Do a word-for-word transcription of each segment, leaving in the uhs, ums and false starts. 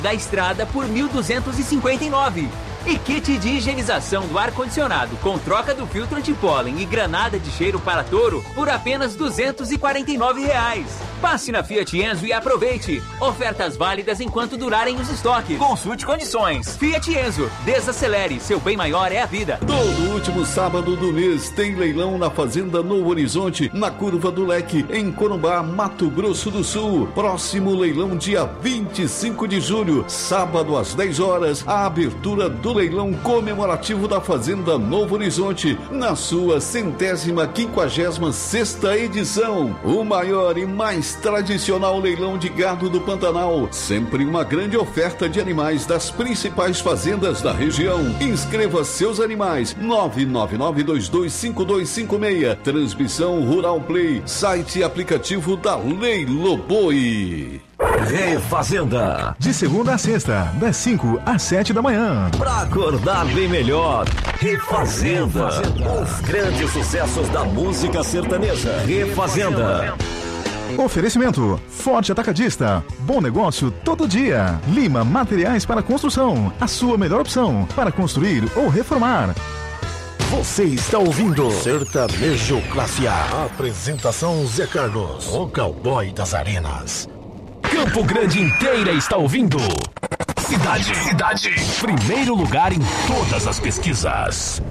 da estrada por mil duzentos e cinquenta e nove reais. E kit de higienização do ar-condicionado com troca do filtro antipólen e granada de cheiro para touro por apenas duzentos e quarenta e nove reais. Passe na Fiat Enzo e aproveite. Ofertas válidas enquanto durarem os estoques. Consulte condições. Fiat Enzo, desacelere, seu bem maior é a vida. Todo último sábado do mês tem leilão na Fazenda Novo Horizonte, na Curva do Leque, em Corumbá, Mato Grosso do Sul. Próximo leilão dia vinte e cinco de julho, sábado às dez horas, a abertura do leilão comemorativo da Fazenda Novo Horizonte, na sua centésima quinquagésima sexta edição. O maior e mais tradicional leilão de gado do Pantanal. Sempre uma grande oferta de animais das principais fazendas da região. Inscreva seus animais. nove nove nove dois dois cinco dois cinco seis. Transmissão Rural Play. Site e aplicativo da Leiloboi. Refazenda. De segunda a sexta, das cinco às sete da manhã. Pra acordar bem melhor. Refazenda. Os grandes sucessos da música sertaneja. Refazenda. Oferecimento: Forte Atacadista. Bom negócio todo dia. Lima Materiais para Construção. A sua melhor opção para construir ou reformar. Você está ouvindo Sertanejo Classe A. Apresentação: Zé Carlos, o cowboy das arenas. Campo Grande inteira está ouvindo. Cidade, cidade. Primeiro lugar em todas as pesquisas.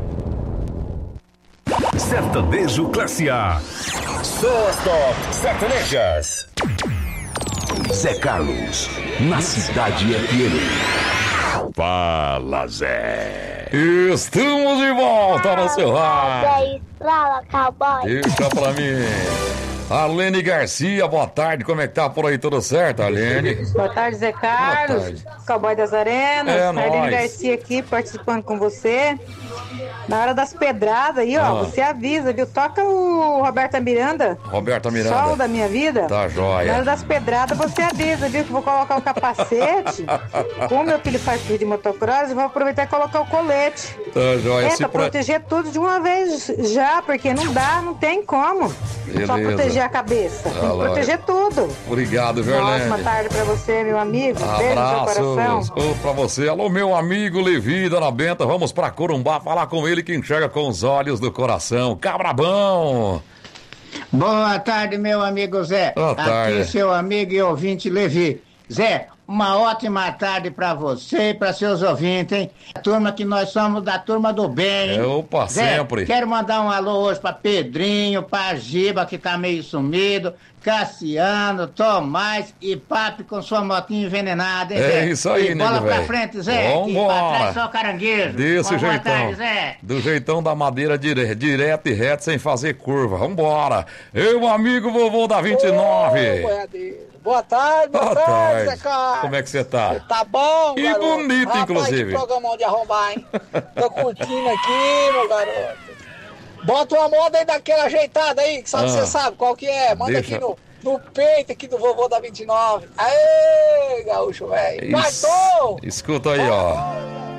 Sertanejo Classe A. Só as top sertanejas. Zé Carlos, na Cidade F M. Fala, Zé. Estamos de volta no seu rádio. Fala, cowboy. Deixa pra mim. Arlene Garcia, boa tarde, como é que tá por aí, tudo certo, Arlene? Boa tarde, Zé Carlos, tarde. Cowboy das Arenas, é Arlene nóis. Garcia aqui, participando com você. Na hora das pedradas aí, ó, Ah. você avisa, viu? Toca o Roberta Miranda. Roberta Miranda. Sol da minha vida. Tá joia. Na hora das pedradas você avisa, viu? Que eu vou colocar o capacete. Como meu filho faz tudo de motocross, eu vou aproveitar e colocar o colete. Tá joia. É, Se pra pra... proteger tudo de uma vez já, porque não dá, não tem como. Beleza. Só proteger a cabeça. Tem que Alô. proteger tudo. Obrigado, viu, Uma Arlene? ótima tarde pra você, meu amigo. Beijo no seu coração. Abraços oh, pra você. Alô, meu amigo Levi, Dona Benta, vamos pra Corumbá falar com ele que enxerga com os olhos do coração. Cabrabão! Boa tarde, meu amigo Zé. Boa tarde. Aqui seu amigo e ouvinte Levi. Zé, uma ótima tarde pra você e pra seus ouvintes, hein? A turma que nós somos da turma do bem, hein? É, opa, Zé, sempre. Quero mandar um alô hoje pra Pedrinho, pra Giba, que tá meio sumido, Cassiano, Tomás e Papi com sua motinha envenenada, hein, É Zé? isso aí, e bola nego pra velho. frente, Zé. Vambora. E pra trás só caranguejo. Desse Uma boa jeitão. tarde, Zé. Do jeitão da madeira dire... direto e reto, sem fazer curva. Vambora. Eu, amigo vovô da vinte e nove. Ô, boa tarde, boa, Boa tarde, tarde. Zé Carlos. Como é que você tá? Tá bom, E garoto? bonito, Rapaz, inclusive. que programão de arrombar, hein? Tô curtindo aqui, meu garoto. Bota uma moda aí daquela ajeitada aí, que sabe, Ah. você sabe qual que é. Manda Deixa. aqui no, no peito aqui do vovô da vinte e nove. Aê, gaúcho, velho. Isso. Matou! Escuta aí, ó.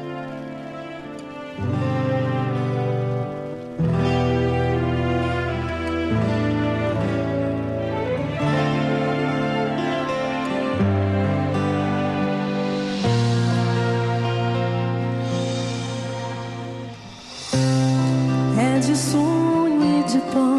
É de sonho e de pó,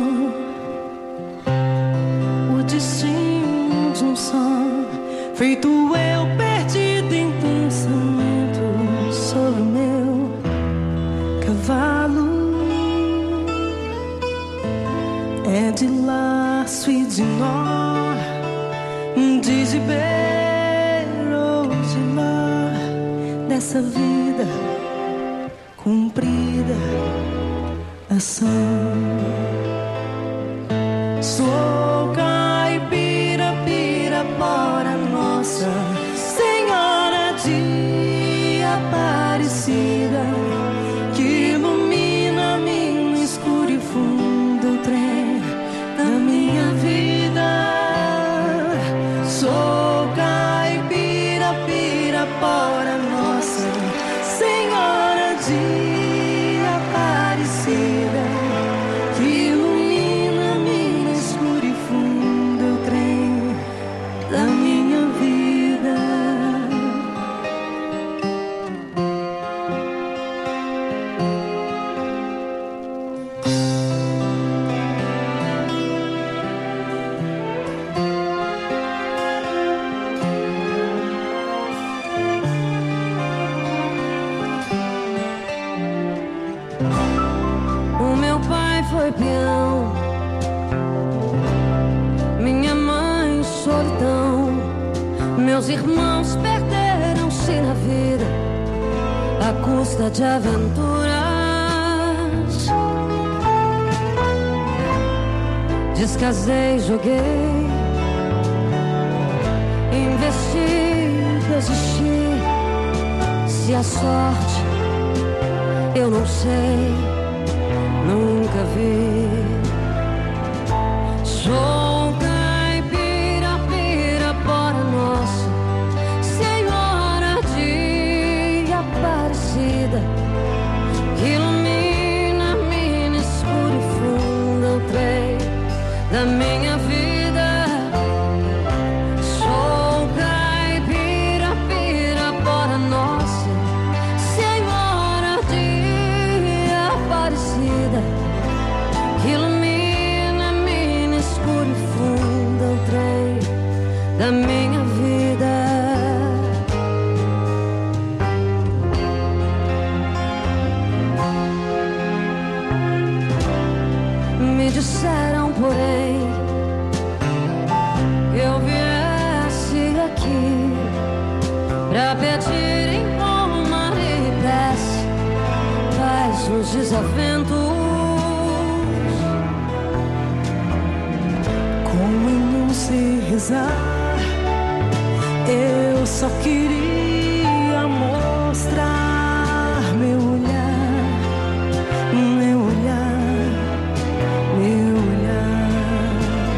o destino de um sonho, feito eu perdido em pensamento sobre o meu cavalo. É de laço e de nó, de gibeiro ou de ló, dessa vida cumprida ação. Sou caipira, pirapora, Nossa Senhora de Aparecida, que ilumina no escuro e fundo o trem da minha vida. Sou caipira, pirapora, Nossa Senhora de Aparecida, que ilumina no escuro e fundo o trem da minha vida. foi peão, minha mãe solidão, meus irmãos perderam-se na vida à custa de aventuras. Descasei, joguei, investi, desisti. Se a sorte eu não sei, nunca vi. Sou caipira, pirapora nossa Senhora de Aparecida, que ilumina mina escura e funda o trem da minha vida. Sou caipira, pirapora nossa Senhora de Aparecida, que ilumina mina escura e funda o trem da minha vida. Me disseram, porém, que eu viesse aqui pra pedir em Roma e prece paz nos desaventos. Como eu não sei rezar, eu só queria mostrar meu olhar, meu olhar, meu olhar.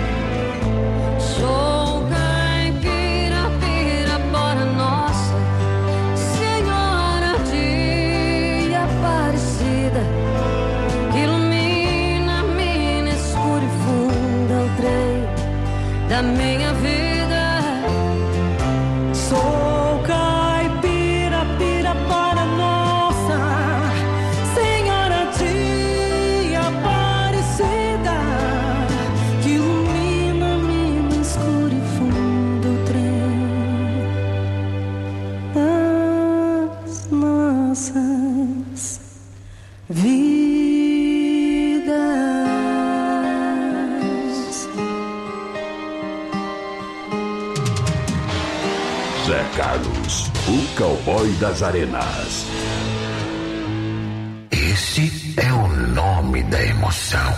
Sou caipira, pirapora nossa Senhora de Aparecida, que ilumina mina escura e funda o trem da minha vida. Sou caipira, pirapora nossa Senhora de Aparecida, que ilumina mina escura e funda o trem das nossas vidas. Zé Carlos, o cowboy das arenas. Esse é o nome da emoção.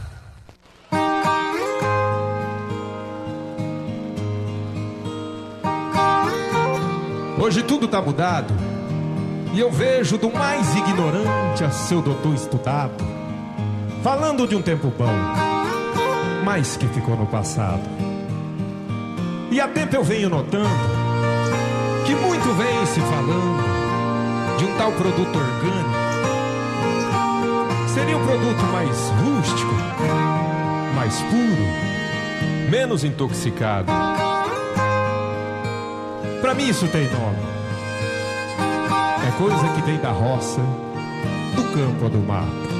Hoje tudo tá mudado, e eu vejo do mais ignorante a seu doutor estudado, falando de um tempo bom, mas que ficou no passado. E há tempo eu venho notando que muito vem se falando de um tal produto orgânico. Seria um produto mais rústico, mais puro, menos intoxicado. Pra mim isso tem nome. É coisa que vem da roça, do campo ou do mato.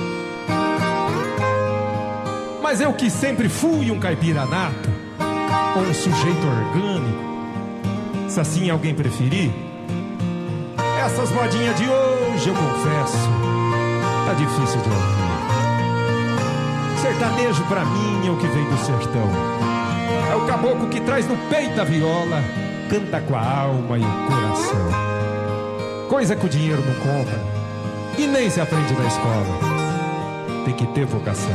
Mas eu que sempre fui um caipira nato, ou um sujeito orgânico, se assim alguém preferir, essas modinhas de hoje, eu confesso, tá difícil de ouvir. Sertanejo pra mim é o que vem do sertão. É o caboclo que traz no peito a viola, canta com a alma e o coração. Coisa que o dinheiro não compra e nem se aprende na escola. Tem que ter vocação.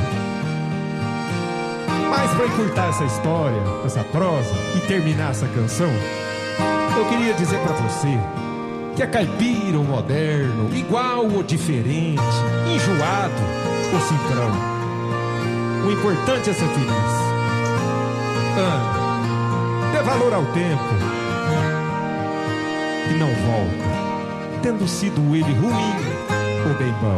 Mas pra encurtar essa história, essa prosa e terminar essa canção, eu queria dizer pra você que é caipira ou moderno, igual ou diferente, enjoado ou cifrão, o importante é ser feliz. Ah, dê valor ao tempo que não volta, tendo sido ele ruim ou bem bom.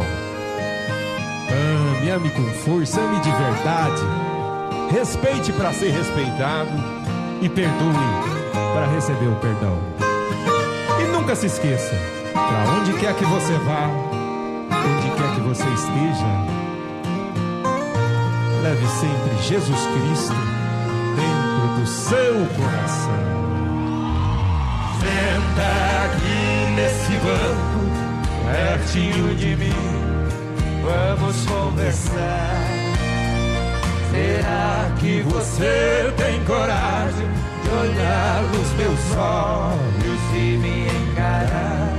Ame, ame com força, ame de verdade, respeite pra ser respeitado e perdoe para receber o perdão. E nunca se esqueça, pra onde quer que você vá, onde quer que você esteja, leve sempre Jesus Cristo dentro do seu coração. Senta aqui nesse banco, pertinho de mim, vamos conversar. Será que você tem coragem de olhar nos meus olhos e me encarar?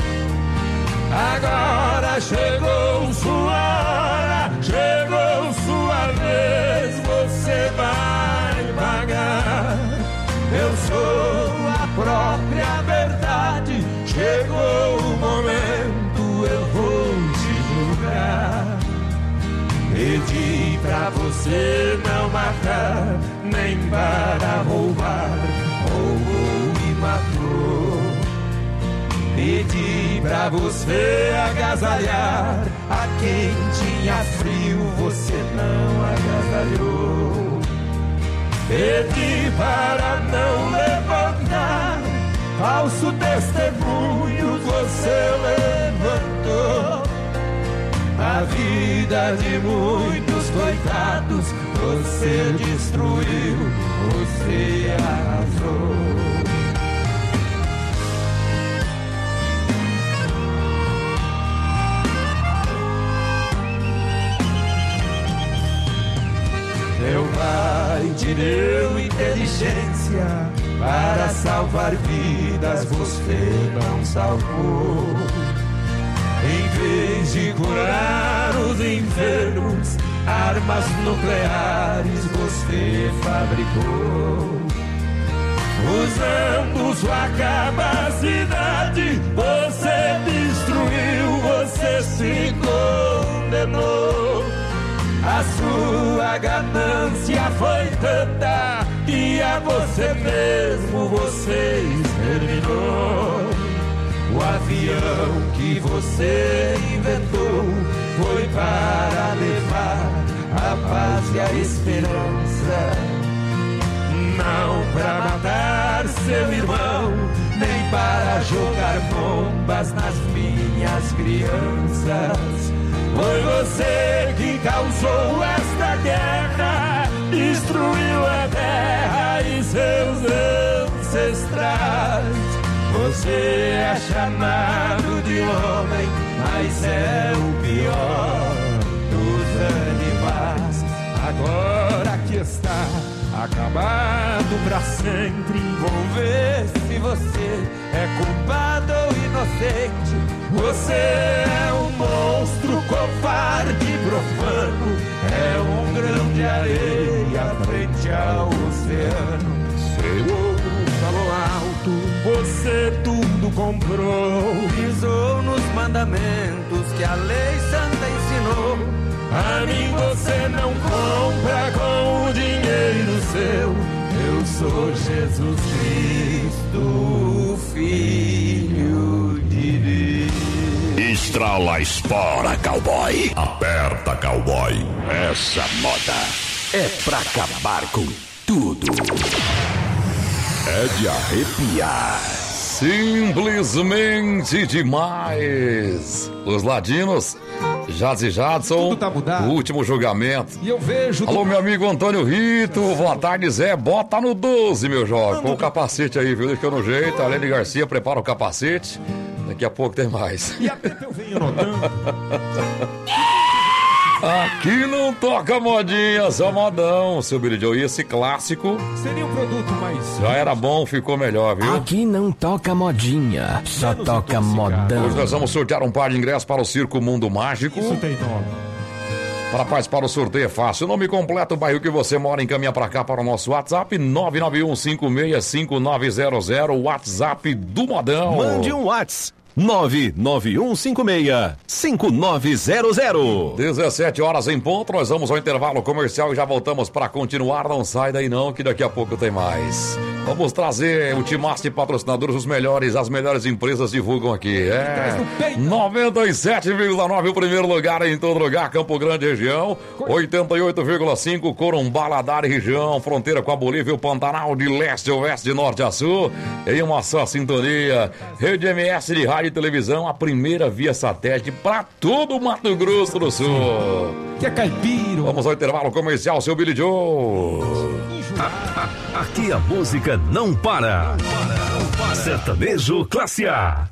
Agora chegou sua hora, chegou sua vez, você vai pagar. Eu sou a própria verdade, chegou o momento, eu vou te julgar. Pedi pra você não matar, nem para roubar, roubou e matou. Pedi pra você agasalhar a quem tinha frio, você não agasalhou. Pedi para não levantar falso testemunho, você levantou. A vida de muitos coitados você destruiu, você arrasou. Meu pai te deu inteligência para salvar vidas, você não salvou. Em vez de curar os enfermos, armas nucleares você fabricou. Usando sua capacidade, você destruiu, você se condenou. A sua ganância foi tanta que a você mesmo você exterminou. O avião que você inventou foi para levar a paz e a esperança, não para matar seu irmão, nem para jogar bombas nas minhas crianças. Foi você que causou esta guerra, destruiu a terra e seus ancestrais. Você é chamado de homem, mas é o pior dos animais. Agora que está acabado pra sempre, vou ver se você é culpado ou inocente. Você é um monstro covarde e profano, é um grão de areia frente ao oceano. Seu ouro falou alto, você tudo comprou. Pisou nos mandamentos que a lei santa ensinou. A mim você não compra com o dinheiro seu. Eu sou Jesus Cristo, Filho de Deus. Estrala, espora, cowboy. Aperta, cowboy. Essa moda é pra acabar com tudo. É de arrepiar. Simplesmente demais. Os ladinos, Jades e Jadson, tá o último julgamento. E eu vejo... Alô, meu amigo Antônio Rito, boa tarde, Zé. Bota no doze, meu jovem. Com o capacete aí, viu? Deixa eu no jeito. Alene Garcia, prepara o capacete. Daqui a pouco tem mais. E até eu venho notando. Aqui não toca modinha, só modão, seu Billy Joe. E esse clássico seria um produto mais... já era bom, ficou melhor, viu? Aqui não toca modinha, só toca modão. Hoje nós vamos sortear um par de ingressos para o Circo Mundo Mágico. Isso tem nome. Para participar do sorteio é fácil. O nome completo, o bairro que você mora, encaminha para cá para o nosso WhatsApp nove nove um cinco seis cinco nove zero zero, WhatsApp do Modão. Mande um WhatsApp. nove nove um cinco seis cinco nove zero zero. dezessete horas em ponto, nós vamos ao intervalo comercial e já voltamos para continuar. Não sai daí não, que daqui a pouco tem mais. Vamos trazer o timaço de patrocinadores, os melhores, as melhores empresas divulgam aqui. É noventa e sete vírgula nove, o primeiro lugar em todo lugar, Campo Grande região. oitenta e oito vírgula cinco, Corumbá, Ladari região, fronteira com a Bolívia, o Pantanal, de leste a oeste, de norte a sul. Em uma só sintonia, Rede M S de rádio e televisão, a primeira via satélite para todo o Mato Grosso do Sul. Que é caipiro. Vamos ao intervalo comercial, seu Billy Joe. Aqui a música não para. Sertanejo Classe A.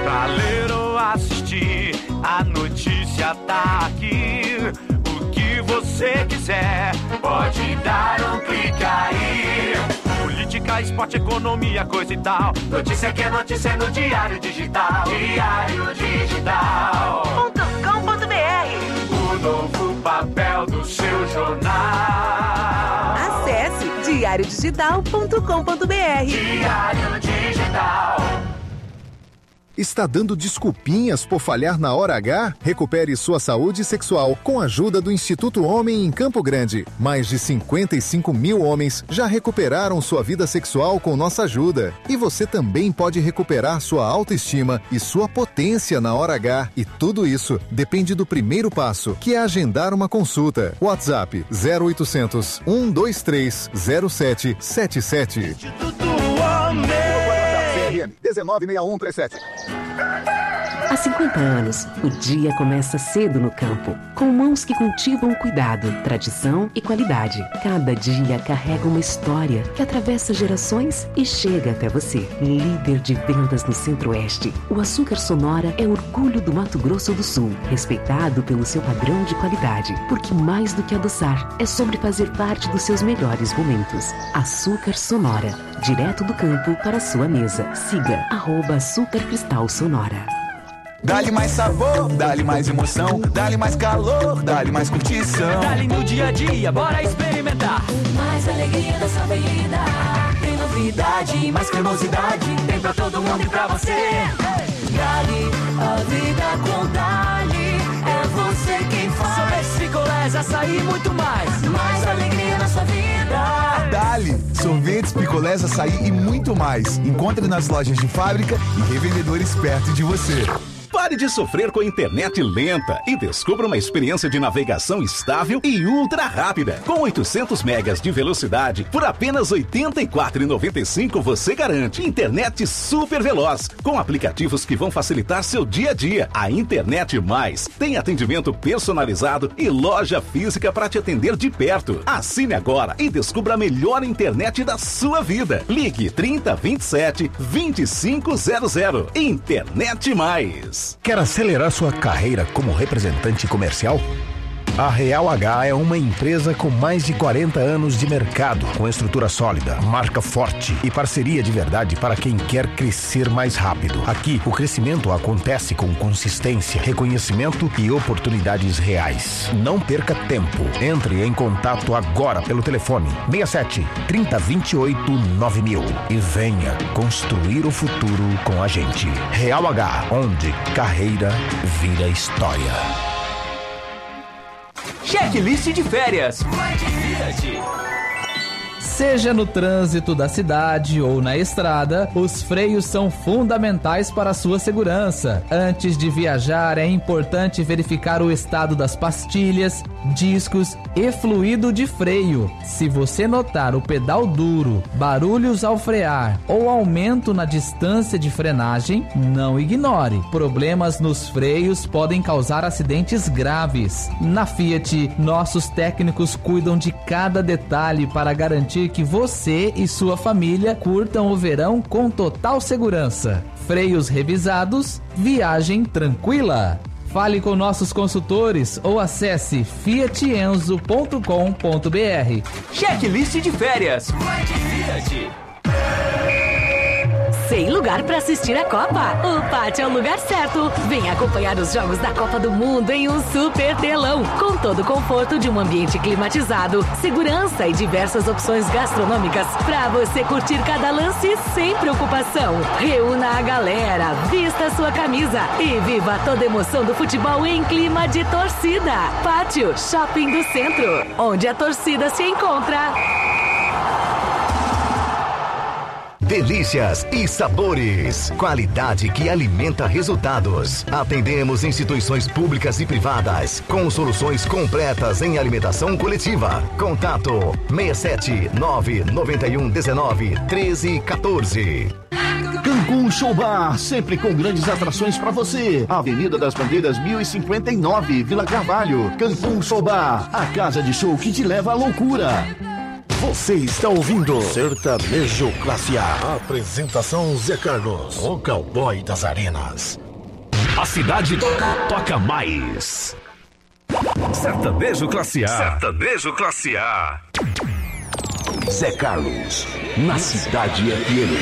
Pra ler ou assistir, a notícia tá aqui. O que você quiser, pode dar um clique aí. Política, esporte, economia, coisa e tal. Notícia que é notícia no Diário Digital. Diário Digital ponto com ponto b r. O novo papel do seu jornal. Acesse diário digital ponto com ponto b r. Diário Digital. Está dando desculpinhas por falhar na hora H? Recupere sua saúde sexual com a ajuda do Instituto Homem em Campo Grande. Mais de cinquenta e cinco mil homens já recuperaram sua vida sexual com nossa ajuda. E você também pode recuperar sua autoestima e sua potência na hora H. E tudo isso depende do primeiro passo, que é agendar uma consulta. WhatsApp zero oitocentos, um dois três, zero sete sete sete. Instituto Homem. dezenove seis um três sete. Há cinquenta anos, o dia começa cedo no campo, com mãos que cultivam cuidado, tradição e qualidade. Cada dia carrega uma história que atravessa gerações e chega até você. Líder de vendas no Centro-Oeste, o Açúcar Sonora é orgulho do Mato Grosso do Sul, respeitado pelo seu padrão de qualidade, porque mais do que adoçar, é sobre fazer parte dos seus melhores momentos. Açúcar Sonora, direto do campo para a sua mesa. Siga arroba Açúcar Cristal Sonora. Dá-lhe mais sabor, dá-lhe mais emoção, dá-lhe mais calor, dá-lhe mais curtição. Dá-lhe no dia a dia, bora experimentar. Mais alegria da sua vida. Tem novidade, mais cremosidade. Tem pra todo mundo e pra você. Dali, a vida com Dali. É você quem faz. Sorvete, picolés, açaí e muito mais. Mais alegria na sua vida. Dali, sorvetes, picolés, açaí e muito mais. Encontre nas lojas de fábrica e revendedores perto de você. Pare de sofrer com a internet lenta e descubra uma experiência de navegação estável e ultra rápida. Com oitocentos megas de velocidade, por apenas oitenta e quatro reais e noventa e cinco centavos você garante internet super veloz, com aplicativos que vão facilitar seu dia a dia. A Internet Mais tem atendimento personalizado e loja física para te atender de perto. Assine agora e descubra a melhor internet da sua vida. Ligue trinta, vinte e sete, vinte e cinco zero zero. Internet Mais. Quer acelerar sua carreira como representante comercial? A Real H é uma empresa com mais de quarenta anos de mercado, com estrutura sólida, marca forte e parceria de verdade para quem quer crescer mais rápido. Aqui, o crescimento acontece com consistência, reconhecimento e oportunidades reais. Não perca tempo. Entre em contato agora pelo telefone seis sete, trinta, vinte e oito, nove mil e venha construir o futuro com a gente. Real H, onde carreira vira história. Checklist de férias. Fiat. Seja no trânsito da cidade ou na estrada, os freios são fundamentais para a sua segurança. Antes de viajar, é importante verificar o estado das pastilhas, discos e fluido de freio. Se você notar o pedal duro, barulhos ao frear ou aumento na distância de frenagem, não ignore. Problemas nos freios podem causar acidentes graves. Na Fiat, nossos técnicos cuidam de cada detalhe para garantir que você e sua família curtam o verão com total segurança. Freios revisados, viagem tranquila. Fale com nossos consultores ou acesse fiat enzo ponto com ponto b r. Checklist de férias. Fiat. Sem lugar para assistir a Copa? O Pátio é o lugar certo. Venha acompanhar os jogos da Copa do Mundo em um super telão, com todo o conforto de um ambiente climatizado, segurança e diversas opções gastronômicas para você curtir cada lance sem preocupação. Reúna a galera, vista sua camisa e viva toda a emoção do futebol em clima de torcida. Pátio Shopping do Centro, onde a torcida se encontra. Delícias e sabores. Qualidade que alimenta resultados. Atendemos instituições públicas e privadas com soluções completas em alimentação coletiva. Contato seis sete nove, nove um, dezenove, treze, quatorze. Cancún Show Bar, sempre com grandes atrações para você. Avenida das Bandeiras mil e cinquenta e nove, Vila Carvalho. Cancún Show Bar, a casa de show que te leva à loucura. Você está ouvindo Sertanejo Classe A. Apresentação Zé Carlos, o cowboy das arenas. A cidade toca mais. Sertanejo Classe A. Sertanejo Classe A. Zé Carlos, na Cidade F M.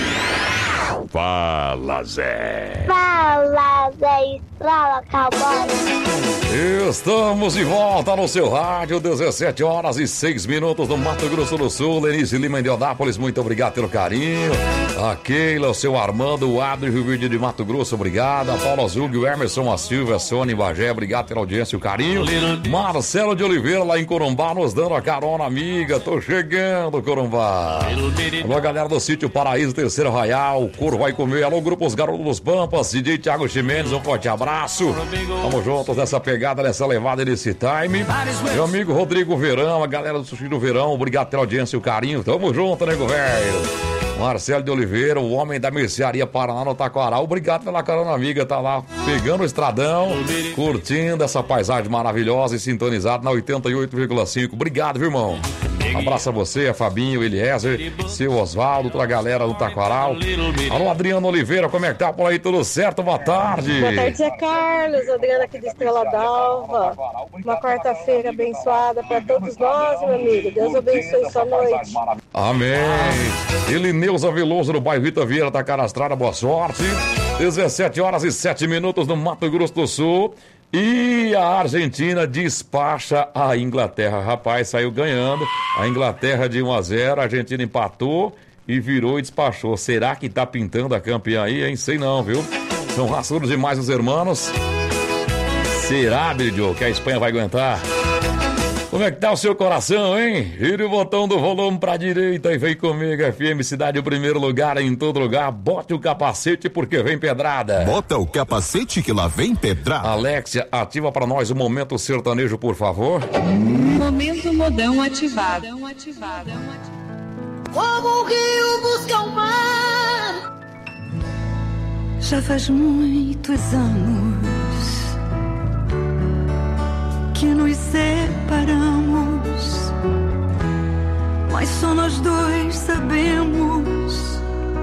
Fala, Zé. Fala, Zé Estrala, cowboy. Estamos de volta no seu rádio, dezessete horas e seis minutos no Mato Grosso do Sul. Lenise Lima em Deodápolis, muito obrigado pelo carinho. A Keila, o seu Armando, o Adri, Rio Verde de Mato Grosso, obrigado. A Paula Zug, o Emerson, a Silvia, a Sônia, Bagé, obrigado pela audiência e o carinho. Marcelo de Oliveira, lá em Corumbá, nos dando a carona, amiga. Tô chegando, Corumbá. Alô, galera do sítio Paraíso, Terceiro Arraial, o couro vai comer. Alô, grupo Os Garotos dos Pampas, D J Thiago Ximenes, um forte abraço. Tamo juntos nessa pegada, nessa levada nesse time. Meu amigo Rodrigo Verão, a galera do Sushi do Verão, obrigado pela audiência e o carinho. Tamo junto, nego velho. Marcelo de Oliveira, o homem da mercearia Paraná no Taquaral, obrigado pela carona, amiga. Tá lá pegando o estradão, curtindo essa paisagem maravilhosa e sintonizado na oitenta e oito vírgula cinco. Obrigado, viu, irmão? Abraço a você, a Fabinho, o Eliezer, seu Osvaldo, toda a galera do Taquaral. Alô, Adriano Oliveira, como é que tá por aí? Tudo certo? Boa tarde. Boa tarde, Zé Carlos. Adriana aqui da Estrela d'Alva. Uma quarta-feira abençoada para todos nós, meu amigo. Deus abençoe sua noite. Amém. Elineuza Veloso, no bairro Rita Vieira, tá cadastrada, boa sorte. dezessete horas e sete minutos no Mato Grosso do Sul. E a Argentina despacha a Inglaterra. Rapaz, saiu ganhando. A Inglaterra de um a zero, a Argentina empatou e virou e despachou. Será que tá pintando a campeã aí, hein? Sei não, viu? São raçudos demais os hermanos. Será, Bidio, que a Espanha vai aguentar? Como é que tá o seu coração, hein? Vire o botão do volume pra direita e vem comigo, F M Cidade, o primeiro lugar em todo lugar. Bote o capacete porque vem pedrada. Bota o capacete que lá vem pedrada. Alexia, ativa pra nós o Momento Sertanejo, por favor. Momento Modão ativado. Como o rio busca o mar. Já faz muitos anos que nos separamos, mas só nós dois sabemos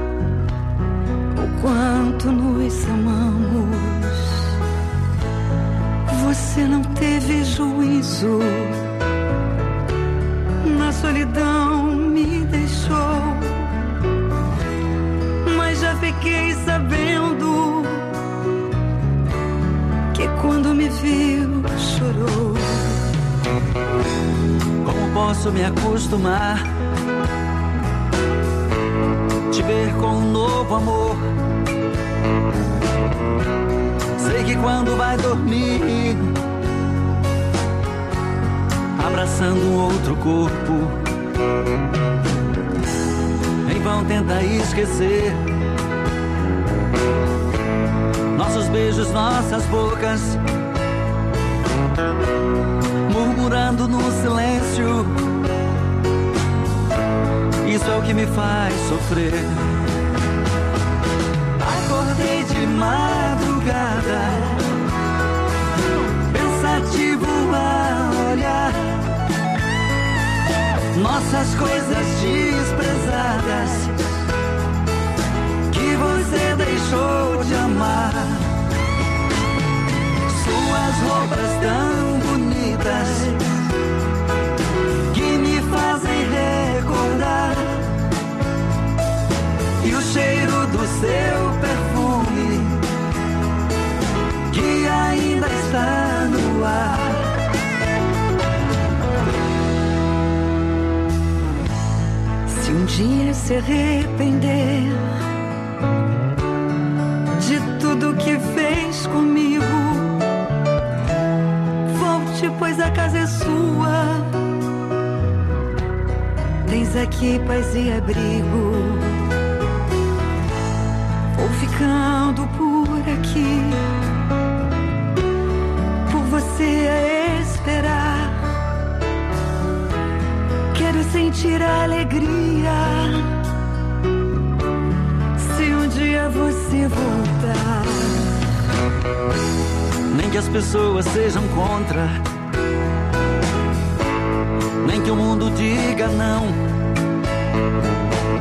o quanto nos amamos. Você não teve juízo, na solidão me deixou, mas já fiquei sabendo que quando me viu chorou. Como posso me acostumar, te ver com um novo amor? Sei que quando vai dormir, abraçando um outro corpo, em vão tenta esquecer nossos beijos, nossas bocas, murmurando no silêncio. Isso é o que me faz sofrer. Acordei de madrugada, pensativo a olhar nossas coisas desprezadas que você deixou de amar. Suas roupas tão bonitas que me fazem recordar, e o cheiro do seu perfume que ainda está no ar. Se um dia se arrepender de tudo que fez comigo, volte, pois a casa é sua. Tens aqui paz e abrigo. Vou ficando por aqui, por você a esperar. Quero sentir a alegria se um dia você voltar. Nem que as pessoas sejam contra, nem que o mundo diga não.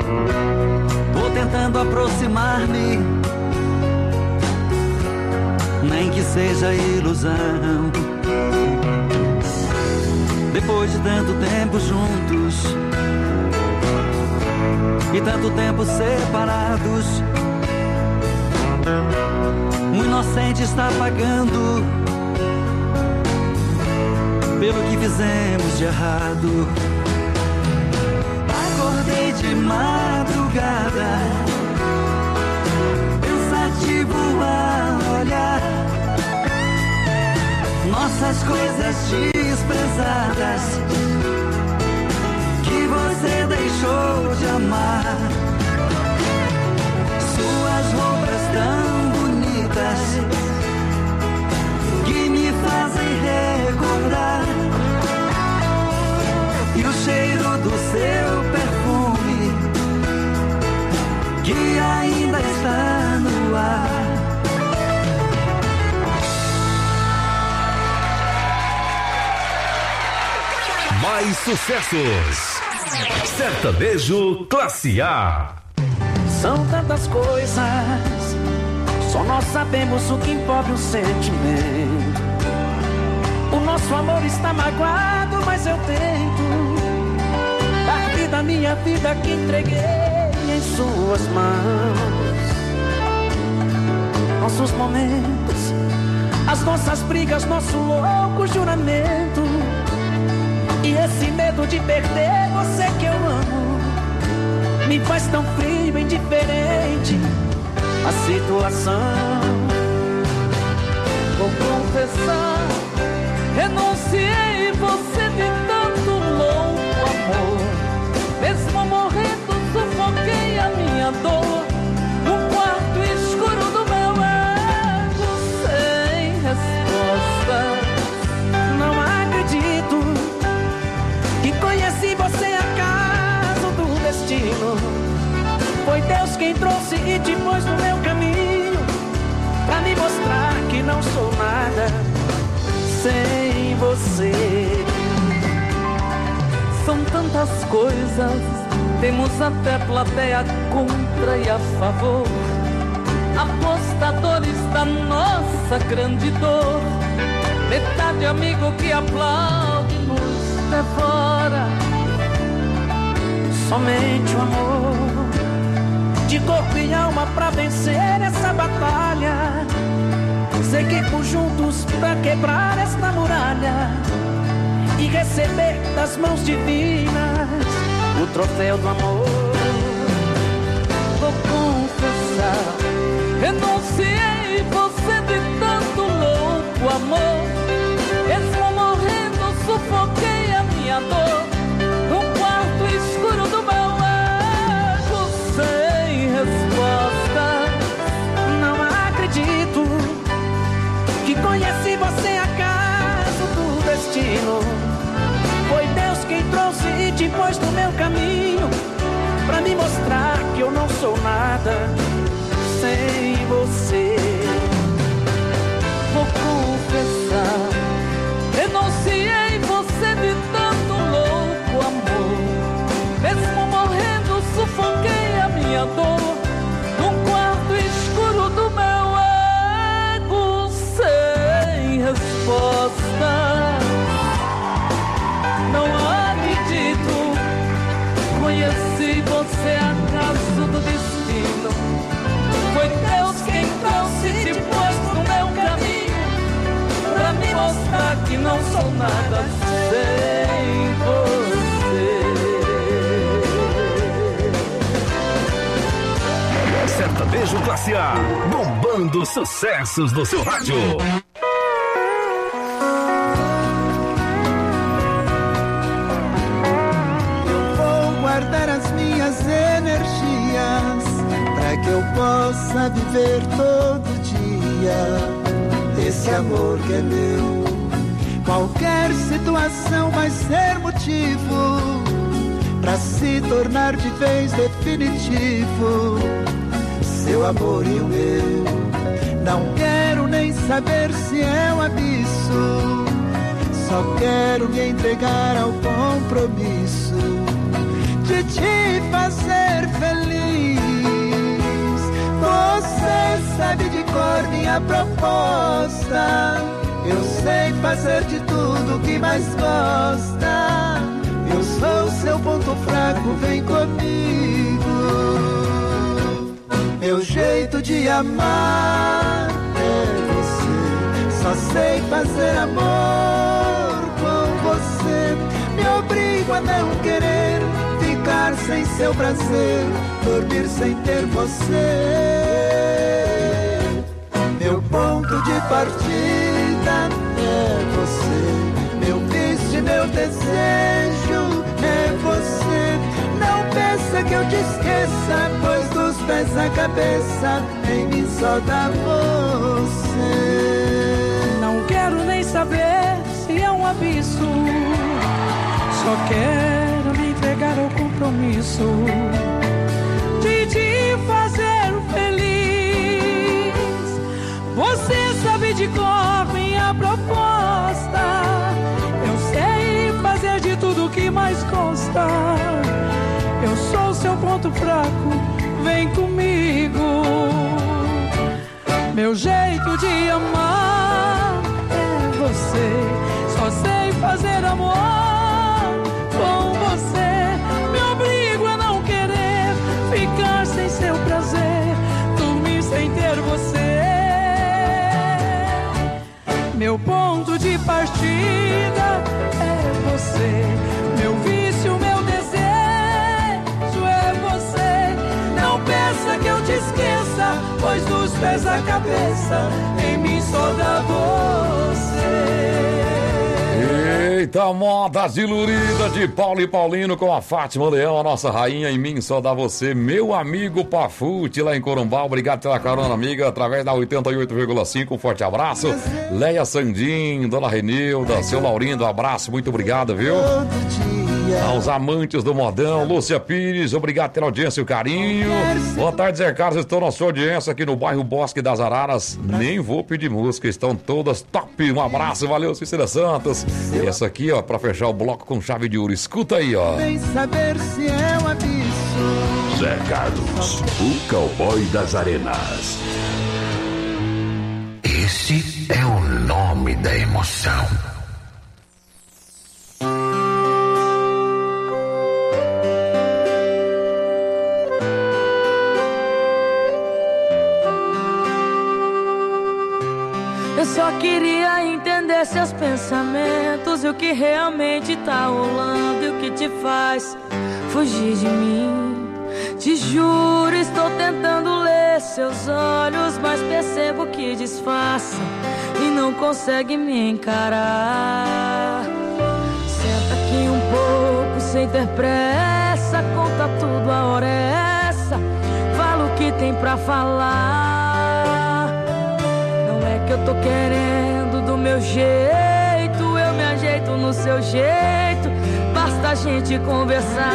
Vou tentando aproximar-me nem que seja ilusão. Depois de tanto tempo juntos e tanto tempo separados, um inocente está pagando pelo que fizemos de errado. Acordei de madrugada, pensativo a olhar nossas coisas desprezadas que você deixou de amar. Suas roupas tão bonitas que me fazem recordar, e o cheiro do seu perfume que ainda está no ar. Mais sucessos. Sertanejo Classe A. São tantas coisas, só nós sabemos o que envolve o sentimento. O nosso amor está magoado, mas eu tento partir da minha vida que entreguei em suas mãos. Nossos momentos, as nossas brigas, nosso louco juramento, e esse medo de perder você que eu amo me faz tão frio e indiferente a situação. Vou confessar, renunciei você de tanto louco amor. Mesmo morrendo, sufoquei a minha dor no quarto escuro do meu ego, sem resposta. Não acredito que conheci você acaso do destino. Foi Deus quem trouxe e te pôs no meu caminho, pra me mostrar que não sou nada sem você. São tantas coisas, temos até plateia contra e a favor, apostadores da nossa grande dor, metade amigo que aplaude e nos devora. Somente o amor, de corpo e alma pra vencer essa batalha. Seguimos juntos pra quebrar esta muralha e receber das mãos divinas o troféu do amor. Vou confessar, renunciei você de tanto louco amor. Mesmo morrendo, sufoquei a minha dor no quarto escuro do meu ego, sem resposta. Não acredito que conheci você acaso do destino. Foi Deus quem trouxe e te pôs no meu caminho, pra me mostrar que eu não sou nada sem você. Vou confessar, renunciei você de tanto louco amor. Mesmo morrendo, sufoquei a minha dor num quarto escuro do meu ego, sem resposta. Não acredito, conheci você acaso do destino. Foi Deus quem trouxe e te pôs no meu caminho, pra me mostrar que não sou nada sem você. Sertanejo Classe A, bombando sucessos do seu rádio. Guardar as minhas energias para que eu possa viver todo dia esse amor que é meu. Qualquer situação vai ser motivo para se tornar de vez definitivo seu amor e o meu. Não quero nem saber se é um abismo, só quero me entregar ao compromisso de te fazer feliz. Você sabe de cor minha proposta. Eu sei fazer de tudo que mais gosta. Eu sou seu ponto fraco, vem comigo. Meu jeito de amar é você. Só sei fazer amor com você. Me obrigo a não querer ficar sem seu prazer, dormir sem ter você. Meu ponto de partida é você. Meu vício, meu desejo é você. Não pensa que eu te esqueça, pois dos pés à cabeça em mim só dá você. Não quero nem saber se é um abismo, só quero me entregar ao compromisso de te fazer feliz. Você sabe de cor minha proposta. Eu sei fazer de tudo que mais gosta. Eu sou seu ponto fraco, vem comigo. Meu jeito de amar é você. Só sei fazer amor com você. Me obrigo a não querer ficar sem seu prazer, dormir sem ter você. Meu ponto de partida é você. Meu vício, meu desejo é você. Não pensa que eu te esqueça, pois dos pés à cabeça em mim só dá você. Eita, moda dilurida de Paulo e Paulino com a Fátima Leão, a nossa rainha. Em mim só dá você, meu amigo Pafute lá em Corumbá. Obrigado pela carona, amiga, através da oitenta e oito vírgula cinco. Um forte abraço. Leia Sandim, Dona Renilda, seu Laurindo, abraço, muito obrigado, viu? Aos amantes do modão, Lúcia Pires, obrigado pela audiência e o carinho. Boa tarde, Zé Carlos, estou na sua audiência aqui no bairro Bosque das Araras. Nem vou pedir música, estão todas top. Um abraço, valeu, Cícera Santos. Essa aqui, ó, pra fechar o bloco com chave de ouro. Escuta aí, ó. Vem saber se é um abismo. Zé Carlos, o cowboy das arenas. Esse é o nome da emoção. Eu só queria entender seus pensamentos e o que realmente tá rolando e o que te faz fugir de mim. Te juro, estou tentando ler seus olhos, mas percebo que disfarça e não consegue me encarar. Senta aqui um pouco sem ter pressa, conta tudo, a hora é essa. Fala o que tem pra falar. Que eu tô querendo do meu jeito, eu me ajeito no seu jeito, basta a gente conversar.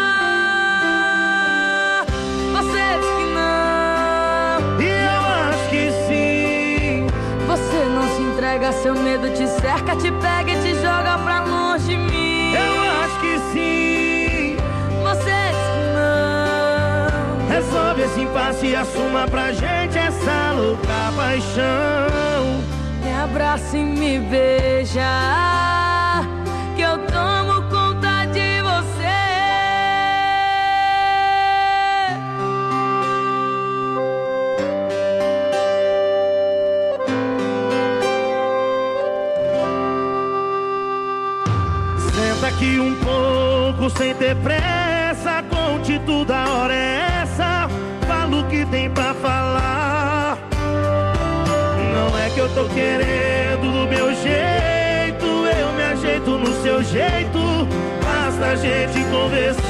Você diz que não, e eu acho que sim. Você não se entrega, seu medo te cerca, te pega e te joga pra longe de mim. Eu acho que sim. Você diz que não. Resolve esse impasse e assuma pra gente essa louca paixão. Me abraça e me beija, que eu tomo conta de você. Senta aqui um pouco sem ter pressa, conte tudo, a hora é essa. Fala o que tem pra falar. Não é que eu tô querendo do meu jeito, eu me ajeito no seu jeito, basta a gente conversar.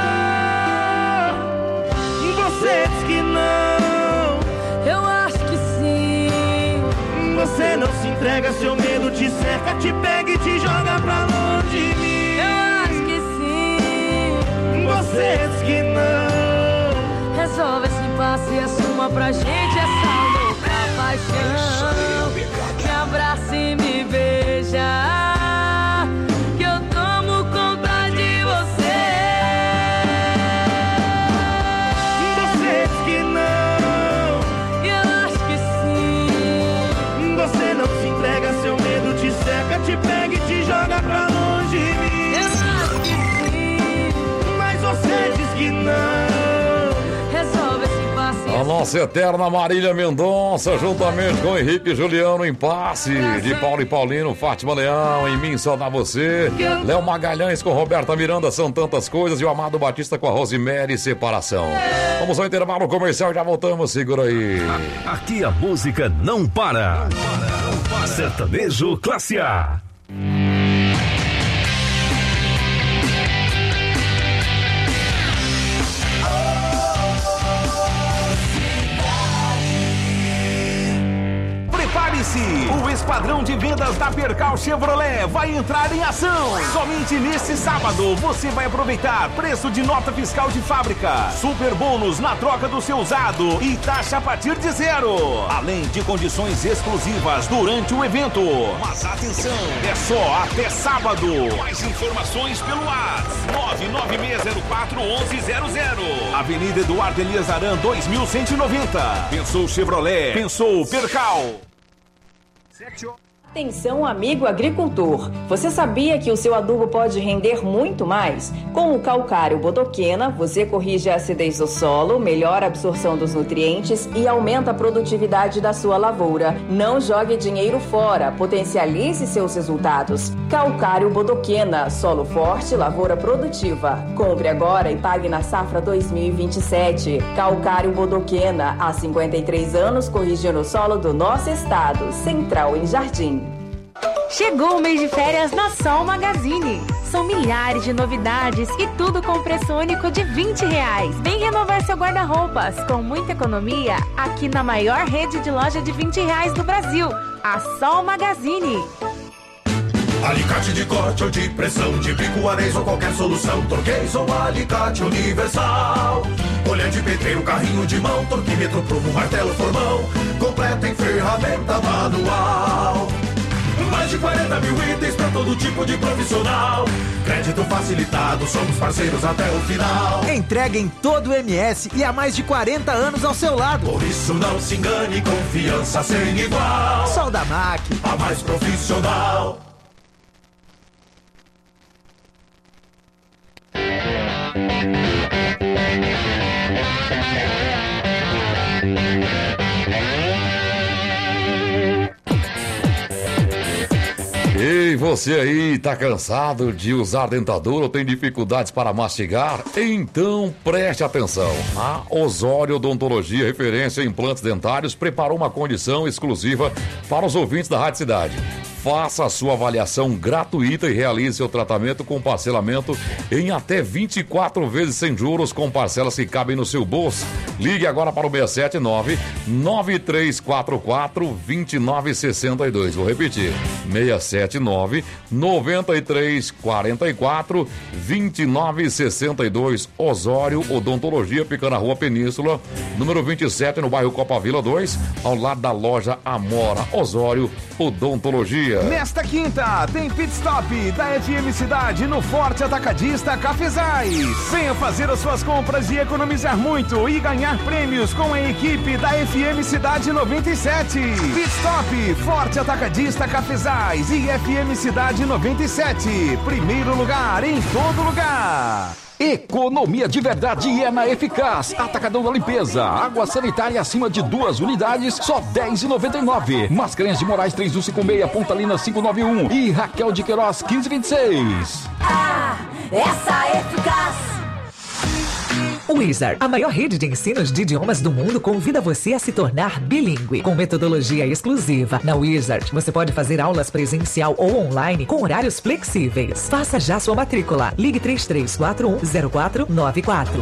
Você diz que não, eu acho que sim. Você não se entrega, seu medo te cerca, te pega e te joga pra longe de mim. Eu acho que sim. Você diz que não. Resolve esse impasse e assuma pra gente essa louca paixão. Me abraça e me beija, que eu tomo conta de você. Você diz que não, nossa eterna Marília Mendonça, juntamente com Henrique e Juliano em Passe, de Paulo e Paulino, Fátima Leão, em mim só dá você, Léo Magalhães com Roberta Miranda, são tantas coisas, e o Amado Batista com a Rosemary, Separação. Vamos ao intervalo comercial, já voltamos, segura aí. Aqui a música não para. Não para, não para. Sertanejo Classe A. O Esquadrão de Vendas da Percal Chevrolet vai entrar em ação. Somente neste sábado você vai aproveitar preço de nota fiscal de fábrica, super bônus na troca do seu usado e taxa a partir de zero. Além de condições exclusivas durante o evento. Mas atenção, é só até sábado. Mais informações pelo WhatsApp nove nove seis zero quatro um um zero zero. Avenida Eduardo Elias Aran dois mil cento e noventa. Pensou Chevrolet, pensou Percal. Atenção, amigo agricultor! Você sabia que o seu adubo pode render muito mais? Com o calcário Bodoquena, você corrige a acidez do solo, melhora a absorção dos nutrientes e aumenta a produtividade da sua lavoura. Não jogue dinheiro fora, potencialize seus resultados. Calcário Bodoquena, solo forte, lavoura produtiva. Compre agora e pague na safra dois mil e vinte e sete. Calcário Bodoquena, há cinquenta e três anos corrigindo o solo do nosso estado. Central em Jardim. Chegou o mês de férias na Sol Magazine. São milhares de novidades e tudo com preço único de vinte reais. Vem renovar seu guarda-roupas com muita economia aqui na maior rede de loja de vinte reais do Brasil, a Sol Magazine. Alicate de corte ou de pressão, de bico, anéis ou qualquer solução, Torquês ou alicate universal. Colher de pedreiro, carrinho de mão, torquímetro, prumo, martelo, formão, completa em ferramenta manual. Mais de quarenta mil itens para todo tipo de profissional. Crédito facilitado, somos parceiros até o final. Entrega em todo o M S e há mais de quarenta anos ao seu lado. Por isso não se engane, confiança sem igual. Soldamac, a mais profissional. Ei, você aí, tá cansado de usar dentadura ou tem dificuldades para mastigar? Então preste atenção. A Osório Odontologia, referência em implantes dentários, preparou uma condição exclusiva para os ouvintes da Rádio Cidade. Faça a sua avaliação gratuita e realize seu tratamento com parcelamento em até vinte e quatro vezes sem juros, com parcelas que cabem no seu bolso. Ligue agora para o seis sete nove, nove três quatro quatro, dois nove seis dois. Vou repetir. seis sete nove, nove três quatro quatro, dois nove seis dois. Osório Odontologia, fica na Rua Península, número vinte e sete, no bairro Copa Vila dois, ao lado da loja Amora. Osório Odontologia. Nesta quinta, tem pit stop da F M Cidade no Forte Atacadista Cafezais. Venha fazer as suas compras e economizar muito e ganhar prêmios com a equipe da F M Cidade noventa e sete. Pit stop, Forte Atacadista Cafezais e F M Cidade noventa e sete. Primeiro lugar em todo lugar. Economia de verdade é na Eficaz. Atacadão da limpeza. Água sanitária acima de duas unidades, só dez reais e noventa e nove centavos. Mascarenhas de Moraes três um cinco seis, Pontalina cinco nove um e Raquel de Queiroz quinze vinte e seis. Ah, essa é Eficaz. Wizard, a maior rede de ensinos de idiomas do mundo, convida você a se tornar bilíngue. Com metodologia exclusiva, na Wizard você pode fazer aulas presencial ou online com horários flexíveis. Faça já sua matrícula. Ligue três três quatro um, zero quatro nove quatro.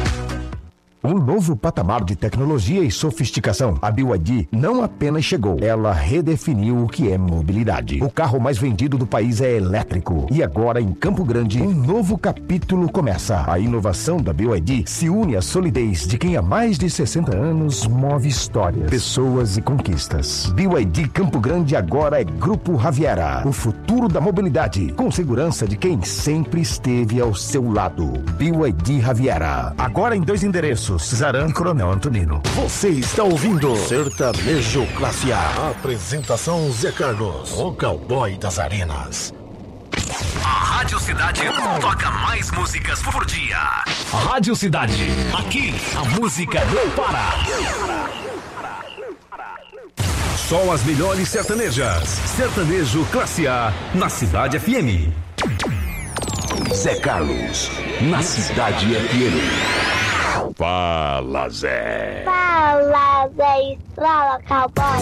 Um novo patamar de tecnologia e sofisticação. A B Y D não apenas chegou, ela redefiniu o que é mobilidade. O carro mais vendido do país é elétrico. E agora, em Campo Grande, um novo capítulo começa. A inovação da B Y D se une à solidez de quem há mais de sessenta anos move histórias, pessoas e conquistas. B Y D Campo Grande agora é Grupo Raviera. O futuro da mobilidade, com segurança de quem sempre esteve ao seu lado. B Y D Raviera. Agora em dois endereços, Zaran e Coronel Antonino. Você está ouvindo Sertanejo Classe A. Apresentação Zé Carlos, o cowboy das arenas. A Rádio Cidade toca mais músicas por dia. Rádio Cidade. Aqui a música não para. Só as melhores sertanejas. Sertanejo Classe A na Cidade F M. Zé Carlos na Cidade F M. Fala, Zé. Fala, Zé Estrala, cowboy.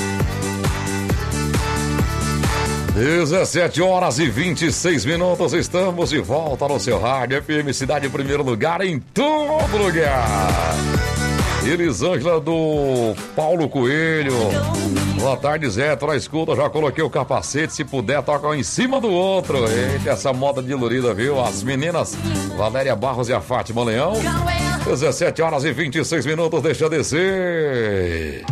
dezessete horas e vinte e seis minutos, estamos de volta no seu rádio F M Cidade em primeiro lugar, em todo lugar. Elisângela do Paulo Coelho. Boa tarde, Zé. Tô na escuta, já coloquei o capacete. Se puder, toca um em cima do outro. Eita, essa moda dilurida, viu? As meninas Valéria Barros e a Fátima Leão. dezessete horas e vinte e seis minutos, deixa descer.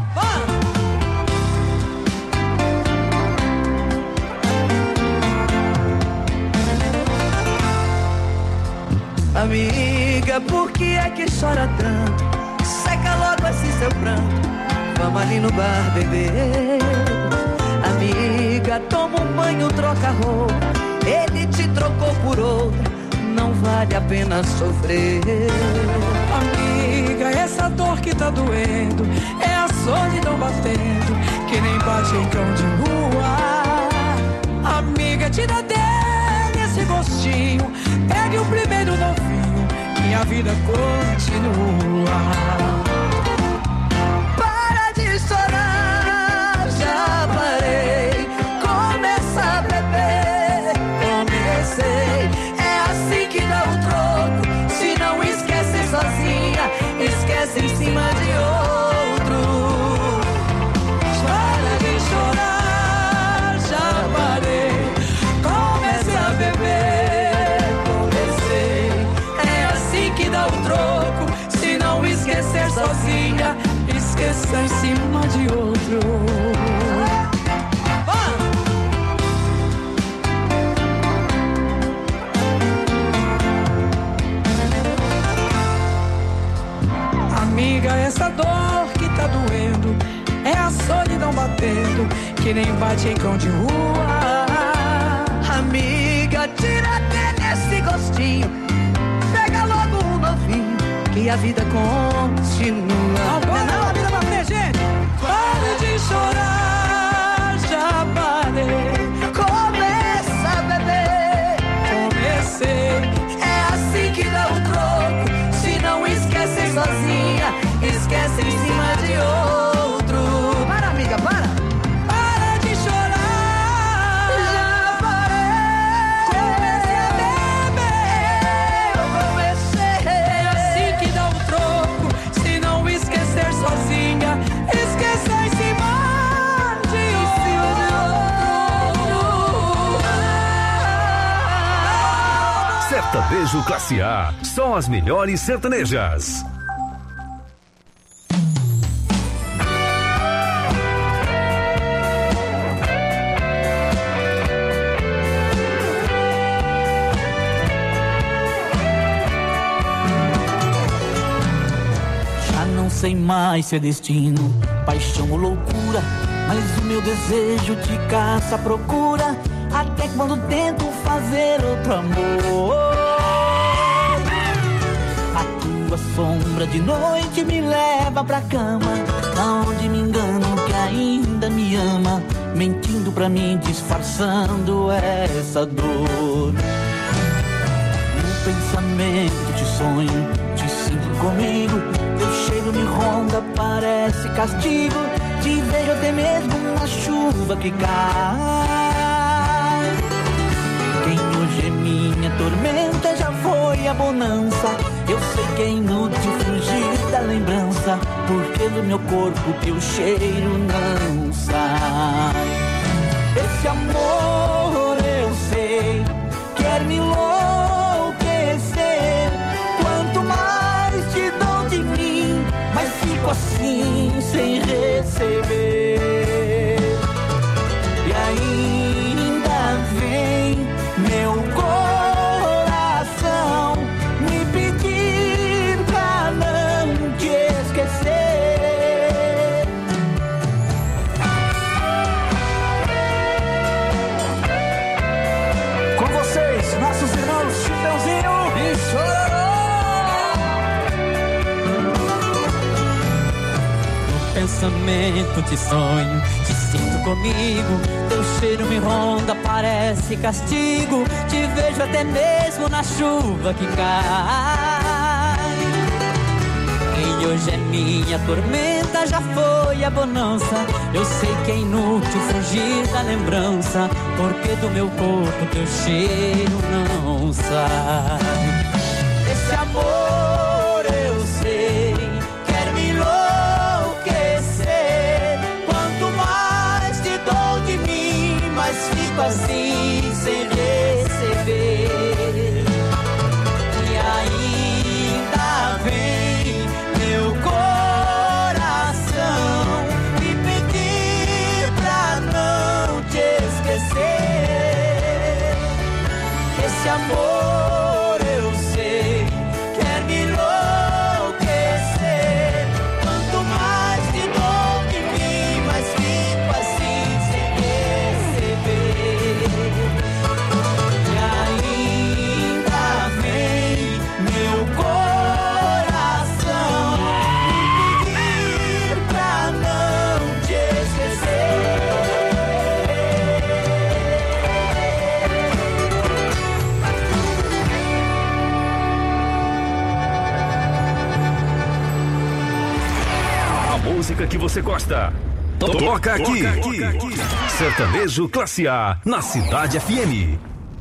Amiga, por que é que chora tanto? Seca logo esse seu pranto. Vamos ali no bar beber. Amiga, toma um banho, troca a roupa. Ele te trocou por outra. Não vale a pena sofrer. Amiga, essa dor que tá doendo é a solidão batendo, que nem bate em cão de rua. Amiga, tira dele esse gostinho. Pegue o primeiro novinho, que a vida continua. Para de chorar, já parei. Começa a beber, comecei. É assim que dá o troco. Se não esquece sozinha, esquece em cima de outro. Para de chorar, já parei. Começa a beber, comecei. É assim que dá o troco. Se não esquecer sozinha, esqueça em cima de outro. Amiga, essa dor que tá doendo é a solidão batendo, que nem bate em cão de rua. Amiga, tira dele esse gostinho. Pega logo um novinho, que a vida continua. Não, bora não, a vida pra frente, gente. Para de chorar, já parei. Começa a beber, comecei. É assim que dá o troco. Se não esquece sozinha, esquece em cima de outro. Para, amiga, para. Para de chorar, já parei. Comecei a beber, eu comecei. É assim que dá o troco. Se não esquecer sozinha, esqueça em cima de outro. Sertanejo Classe A. Só as melhores sertanejas. Já não sei mais se é destino, paixão ou loucura, mas o meu desejo te caça, procura, até quando tento fazer outro amor. A tua sombra de noite me leva pra cama, aonde me engano que ainda me ama, mentindo pra mim, disfarçando essa dor. No pensamento te sonho, te sinto comigo, teu cheiro me ronda, parece castigo, te vejo até mesmo na chuva que cai. Quem hoje é minha tormenta já foi a bonança. Eu sei que é inútil fugir da lembrança, porque do meu corpo teu cheiro não sai. Esse amor eu sei quer me enlouquecer. Quanto mais te dou de mim, mais fico assim sem receber. E ainda vem meu coração me pedir pra não te esquecer. Com vocês, pensamento te sonho, te sinto comigo. Teu cheiro me ronda, parece castigo. Te vejo até mesmo na chuva que cai. Quem hoje é minha tormenta já foi a bonança. Eu sei que é inútil fugir da lembrança, porque do meu corpo teu cheiro não sai. Esse amor eu sei, quer me enlouquecer. Quanto mais te dou de mim, mais fico assim sem receber. E ainda vem meu coração me pedir pra não te esquecer. Esse amor que você gosta. Toca aqui. Toca aqui. Sertanejo Classe A, na Cidade F M.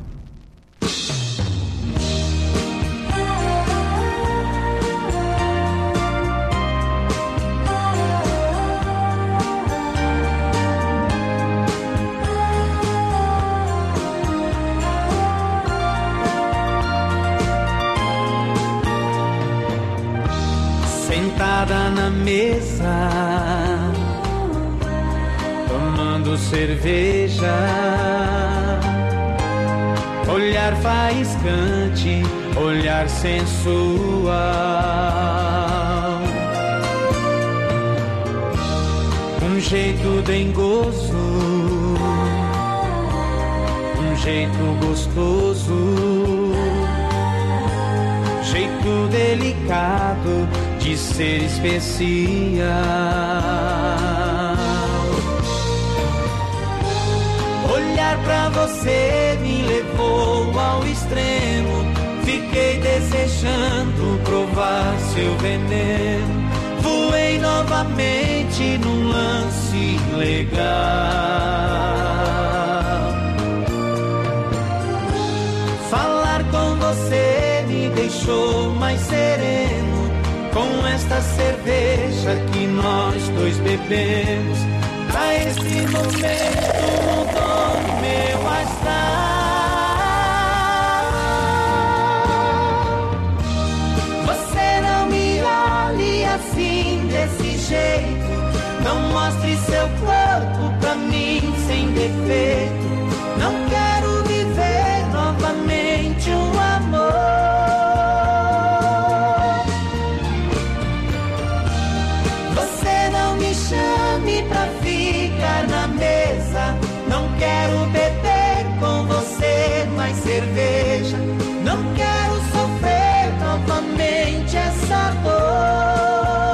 Sentada na mesa, tomando cerveja, olhar faiscante, olhar sensual, um jeito dengoso, um jeito gostoso, jeito delicado de ser especial. Olhar pra você me levou ao extremo. Fiquei desejando provar seu veneno. Voei novamente num lance legal. Falar com você me deixou mais sereno. Com esta cerveja que nós dois bebemos, pra esse momento mudou meu astral. Você não me olhe assim desse jeito, não mostre seu corpo pra mim sem defeito. Não quero viver novamente um amor. Chame pra ficar na mesa. Não quero beber com você mais cerveja. Não quero sofrer novamente essa dor.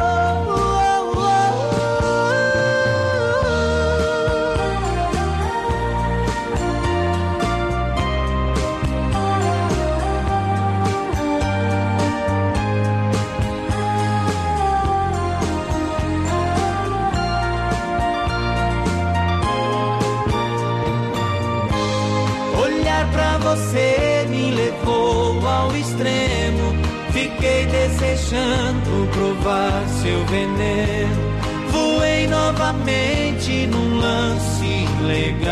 Você me levou ao extremo. Fiquei desejando provar seu veneno. Voei novamente num lance legal.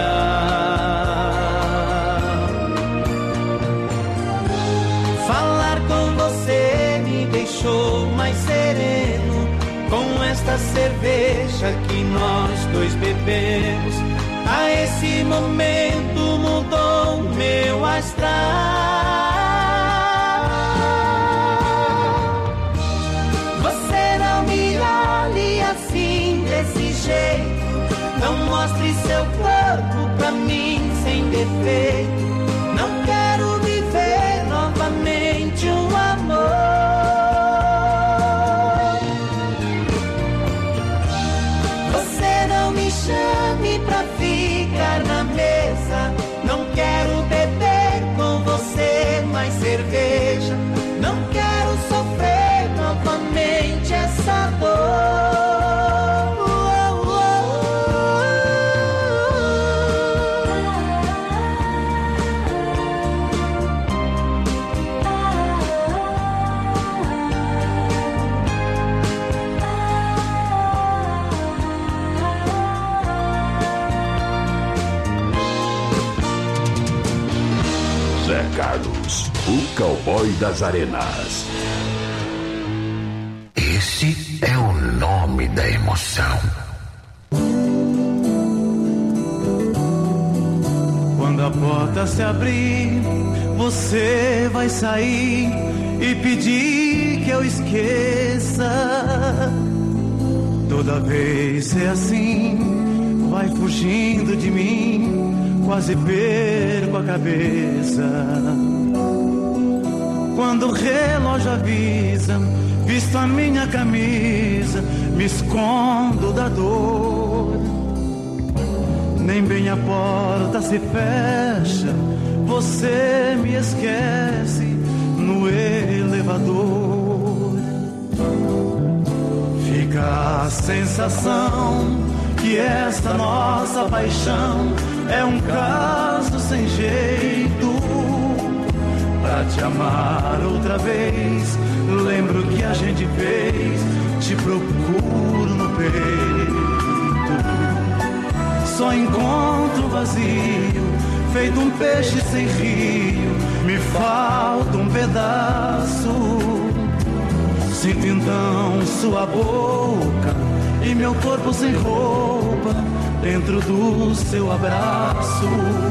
Falar com você me deixou mais sereno. Com esta cerveja que nós dois bebemos, a esse momento mudou meu astral. Você não me olhe assim desse jeito. Não mostre seu corpo pra mim sem defeito. Não quero viver novamente um amor. Zé Carlos, o cowboy das arenas. Esse é o nome da emoção. Quando a porta se abrir, você vai sair e pedir que eu esqueça. Toda vez é assim, vai fugindo de mim, quase perco a cabeça. Quando o relógio avisa, visto a minha camisa, me escondo da dor. Nem bem a porta se fecha, você me esquece no elevador. Fica a sensação que esta nossa paixão é um caso sem jeito. Pra te amar outra vez, lembro que a gente fez, te procuro no peito. Só encontro vazio, feito um peixe sem rio, me falta um pedaço. Sinto então sua boca e meu corpo sem roupa dentro do seu abraço.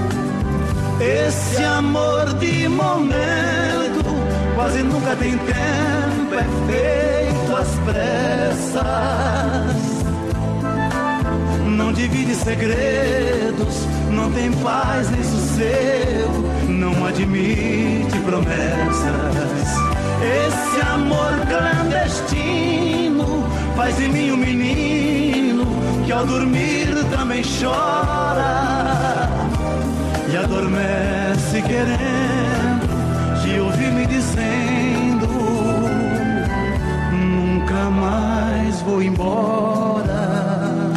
Esse amor de momento quase nunca tem tempo, é feito às pressas. Não divide segredos, não tem paz nem sossego, não admite promessas. Esse amor clandestino faz de mim um menino que ao dormir também chora e adormece querendo te ouvir me dizendo: nunca mais vou embora.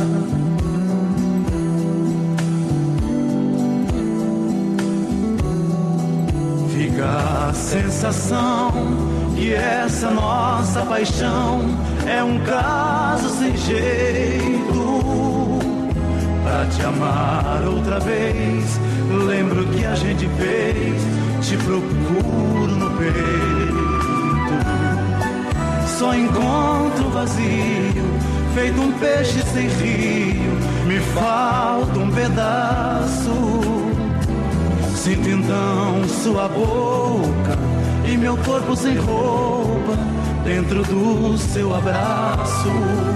Fica a sensação que essa nossa paixão é um caso sem jeito. Pra te amar outra vez, lembro que a gente fez, te procuro no peito. Só encontro vazio, feito um peixe sem rio, me falta um pedaço. Sinto então sua boca e meu corpo sem roupa dentro do seu abraço.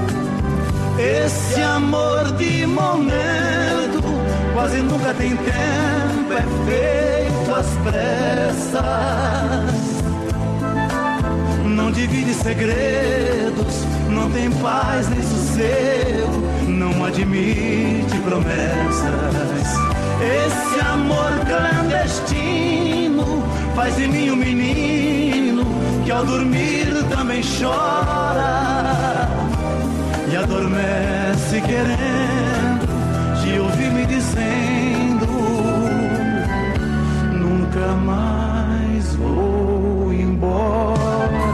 Esse amor de momento quase nunca tem tempo, é feito às pressas. Não divide segredos, não tem paz nem sossego, não admite promessas. Esse amor clandestino faz de mim um menino que ao dormir também chora e adormece querendo te ouvir me dizendo: nunca mais vou embora.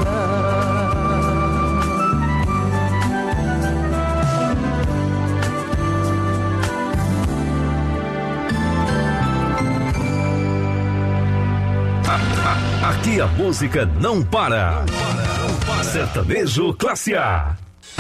Aqui a música não para. Sertanejo Classe A.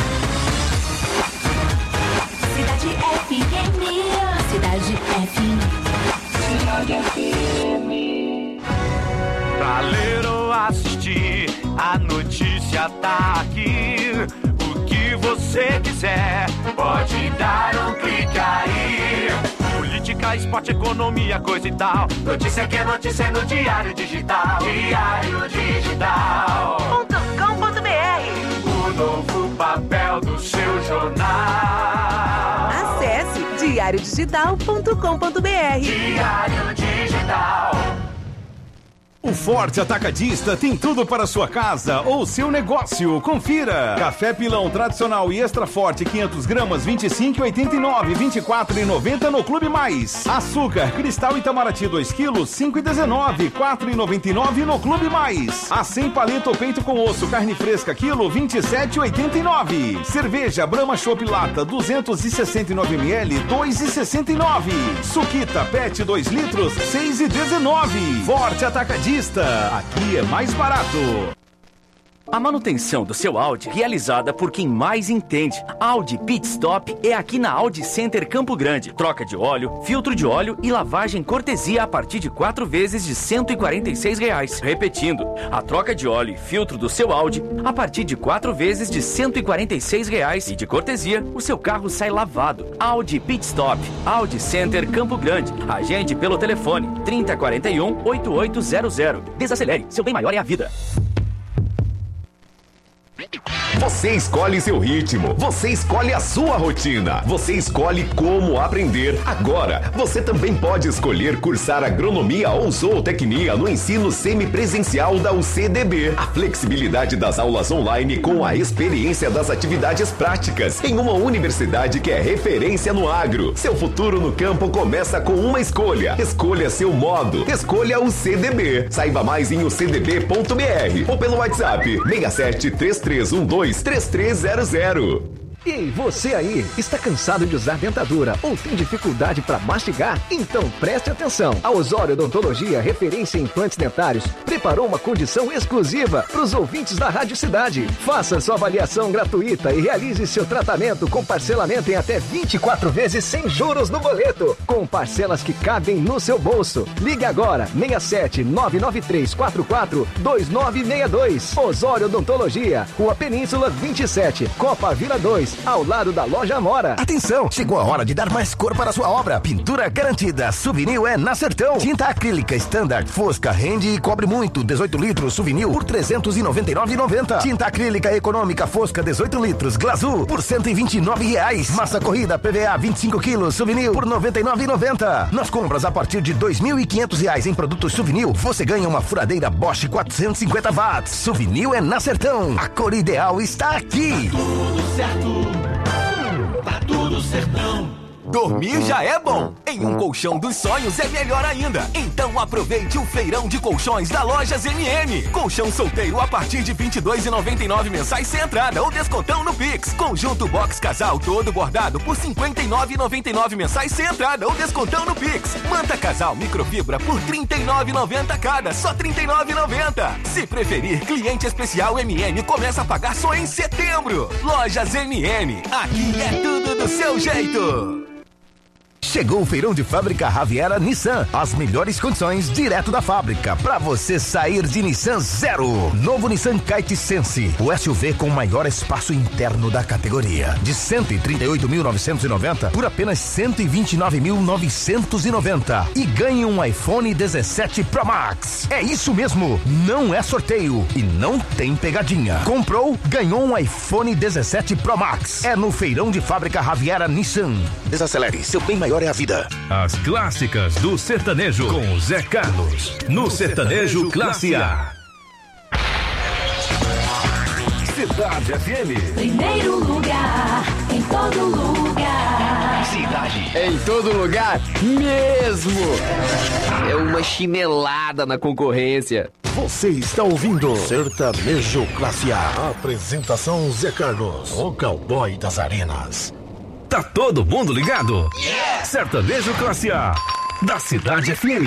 Cidade F M. Cidade F M. Cidade F M. Pra ler ou assistir, a notícia tá aqui. O que você quiser, pode dar um clique aí. Política, esporte, economia, coisa e tal. Notícia que é notícia no Diário Digital. Diário Digital ponto com ponto b r. O novo papel do seu jornal. Acesse diário digital ponto com ponto b r. Diário Digital. O Forte Atacadista tem tudo para sua casa ou seu negócio. Confira. Café pilão tradicional e extra forte quinhentas gramas vinte e cinco e oitenta e nove, vinte e quatro e noventa no Clube Mais. Açúcar cristal Itamaraty dois quilos cinco e dezenove, quatro e noventa e nove no Clube Mais. A cem palito peito com osso carne fresca quilo vinte e sete e oitenta e nove. Cerveja Brahma Chopp Lata duzentos e sessenta e nove mililitros dois e sessenta e nove. Suquita Pet dois litros seis e dezenove. Forte Atacadista. Aqui é mais barato. A manutenção do seu Audi realizada por quem mais entende. Audi Pit Stop é aqui na Audi Center Campo Grande. Troca de óleo, filtro de óleo e lavagem cortesia a partir de quatro vezes de cento e quarenta e seis reais. Repetindo, a troca de óleo e filtro do seu Audi a partir de quatro vezes de cento e quarenta e seis reais. E de cortesia, o seu carro sai lavado. Audi Pit Stop, Audi Center Campo Grande. Agende pelo telefone trinta quarenta e um, oitenta e oito zero zero. Desacelere, seu bem maior é a vida. Você escolhe seu ritmo, você escolhe a sua rotina, você escolhe como aprender. Agora, você também pode escolher cursar agronomia ou zootecnia no ensino semipresencial da U C D B. A flexibilidade das aulas online com a experiência das atividades práticas em uma universidade que é referência no agro. Seu futuro no campo começa com uma escolha. Escolha seu modo. Escolha o C D B. Saiba mais em u c d b ponto b r ou pelo WhatsApp seis sete três três um dois três três zero zero. E você aí, está cansado de usar dentadura ou tem dificuldade para mastigar? Então preste atenção. A Osório Odontologia, referência em implantes dentários, preparou uma condição exclusiva para os ouvintes da Rádio Cidade. Faça sua avaliação gratuita e realize seu tratamento com parcelamento em até vinte e quatro vezes sem juros no boleto, com parcelas que cabem no seu bolso. Ligue agora, seis sete nove nove três quatro quatro dois nove seis dois. Osório Odontologia, Rua Península vinte e sete, Copa Vila dois. Ao lado da Loja Amora. Atenção, chegou a hora de dar mais cor para a sua obra. Pintura garantida, Souvenir é na Sertão. Tinta acrílica Standard, fosca, rende e cobre muito. dezoito litros, Souvenir por trezentos e noventa e nove reais e noventa centavos. Tinta acrílica econômica fosca, dezoito litros, Glazur por cento e vinte e nove reais. Massa corrida P V A vinte e cinco quilos, Souvenir por noventa e nove reais e noventa centavos. Nas compras a partir de dois mil e quinhentos reais em produtos Souvenir, você ganha uma furadeira Bosch quatrocentos e cinquenta watts. Souvenir é na Sertão. A cor ideal está aqui. Tá tudo certo. Tá tudo sertão. Dormir já é bom. Em um colchão dos sonhos é melhor ainda. Então aproveite o feirão de colchões da Lojas M M. Colchão solteiro a partir de vinte e dois reais e noventa e nove centavos mensais sem entrada ou descontão no Pix. Conjunto box casal todo bordado por cinquenta e nove reais e noventa e nove centavos mensais sem entrada ou descontão no Pix. Manta casal microfibra por trinta e nove reais e noventa centavos cada, só trinta e nove reais e noventa centavos. Se preferir, cliente especial M M começa a pagar só em setembro. Lojas M M, aqui é tudo do seu jeito. Chegou o feirão de fábrica Raviera Nissan. As melhores condições direto da fábrica para você sair de Nissan zero. Novo Nissan Kite Sense, o S U V com maior espaço interno da categoria. De cento e trinta e oito mil novecentos e noventa por apenas cento e vinte e nove mil novecentos e noventa. E ganhe um iPhone dezessete Pro Max. É isso mesmo, não é sorteio e não tem pegadinha. Comprou, ganhou um iPhone dezessete Pro Max. É no feirão de fábrica Raviera Nissan. Desacelere, seu bem maior é a vida. As clássicas do sertanejo com Zé Carlos. No Sertanejo Classe A. Cidade F M. Primeiro lugar, em todo lugar. Cidade. Em todo lugar mesmo. É uma chinelada na concorrência. Você está ouvindo Sertanejo Classe A. Apresentação Zé Carlos, o cowboy das arenas. Tá todo mundo ligado? Yeah! Sertanejo Classe A, da Cidade F M.